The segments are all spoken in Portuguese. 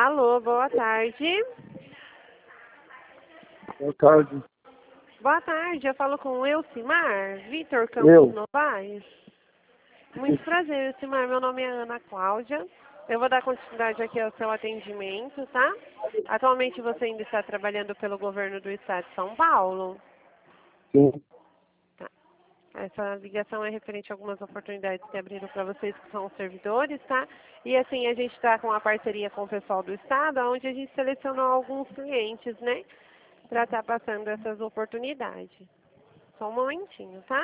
Alô, boa tarde. Boa tarde. Boa tarde, eu falo com o Elcimar, Vitor Eu. Campos Novaes. Muito prazer, Elcimar. Meu nome é Ana Cláudia. Eu vou dar continuidade aqui ao seu atendimento, tá? Atualmente você ainda está trabalhando pelo governo do estado de São Paulo? Sim. Tá. Essa ligação é referente a algumas oportunidades que abriram para vocês que são servidores, tá? E assim, a gente está com uma parceria com o pessoal do estado, onde a gente selecionou alguns clientes, né? Para estar passando essas oportunidades. Só um momentinho, tá?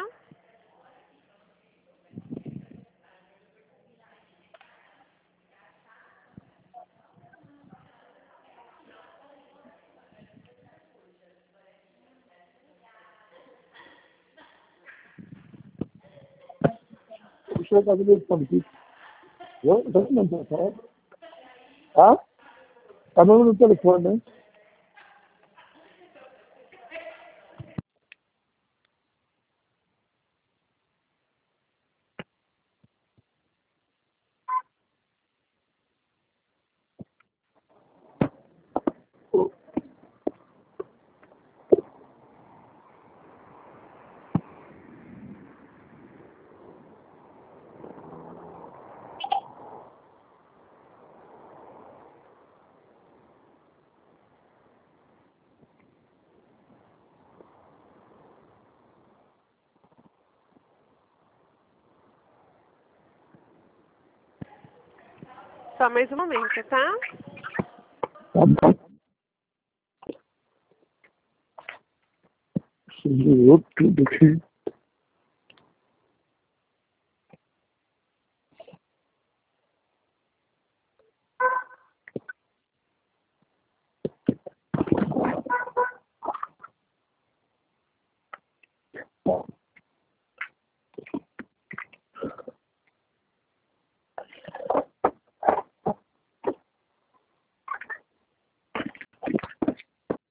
O senhor está vendo político? Eu? Está vendo no telefone? Ah? Está vendo no telefone, né? Só mais um momento, tá? Tá bom. Sujou tudo aqui. Ó.